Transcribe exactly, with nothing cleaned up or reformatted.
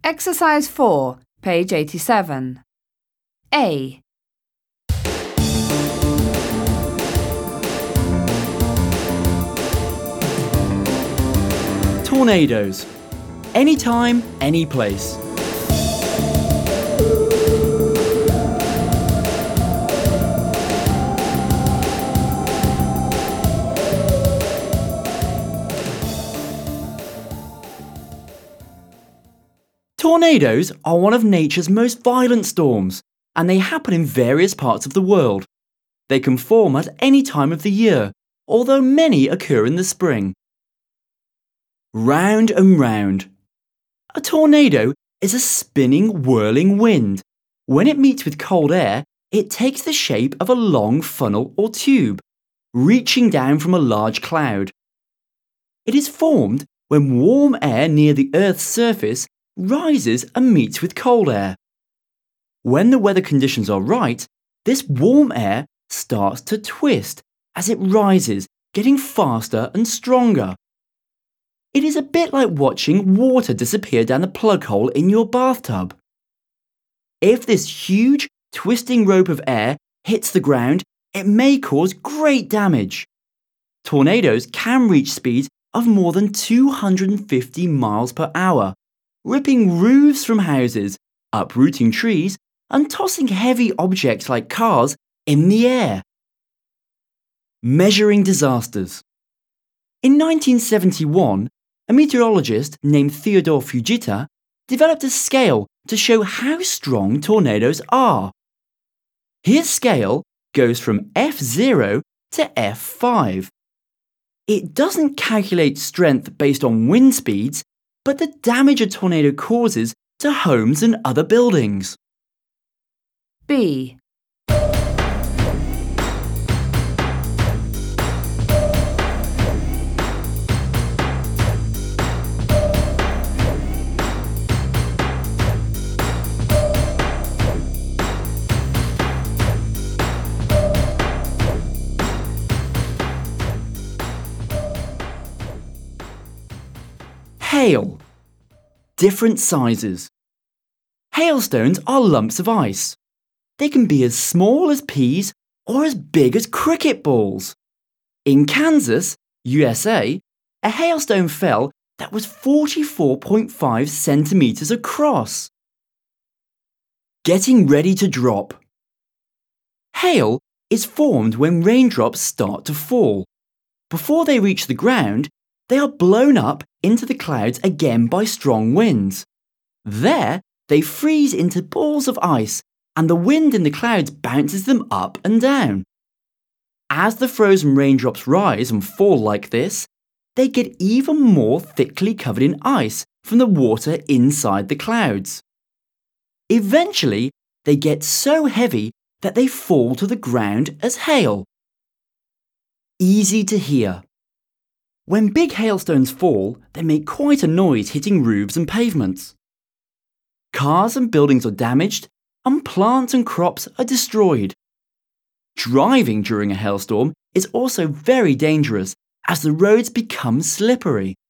Exercise four, page eighty-seven. A. Tornadoes. Anytime, any place. Tornadoes are one of nature's most violent storms, and they happen in various parts of the world. They can form at any time of the year, although many occur in the spring. Round and round. A tornado is a spinning, whirling wind. When it meets with cold air, it takes the shape of a long funnel or tube, reaching down from a large cloud. It is formed when warm air near the Earth's surface rises and meets with cold air. When the weather conditions are right, this warm air starts to twist as it rises, getting faster and stronger. It is a bit like watching water disappear down the plug hole in your bathtub. If this huge, twisting rope of air hits the ground, it may cause great damage. Tornadoes can reach speeds of more than two hundred fifty miles per hour, ripping roofs from houses, uprooting trees, and tossing heavy objects like cars in the air. Measuring disasters. In nineteen seventy-one, a meteorologist named Theodore Fujita developed a scale to show how strong tornadoes are. His scale goes from F zero to F five. It doesn't calculate strength based on wind speeds, but the damage a tornado causes to homes and other buildings. B. Hail. Different sizes. Hailstones are lumps of ice. They can be as small as peas or as big as cricket balls. In Kansas, U S A, a hailstone fell that was forty-four point five centimetres across. Getting ready to drop. Hail is formed when raindrops start to fall. Before they reach the ground, they are blown up into the clouds again by strong winds. There, they freeze into balls of ice, and the wind in the clouds bounces them up and down. As the frozen raindrops rise and fall like this, they get even more thickly covered in ice from the water inside the clouds. Eventually, they get so heavy that they fall to the ground as hail. Easy to hear. When big hailstones fall, they make quite a noise hitting roofs and pavements. Cars and buildings are damaged, and plants and crops are destroyed. Driving during a hailstorm is also very dangerous as the roads become slippery.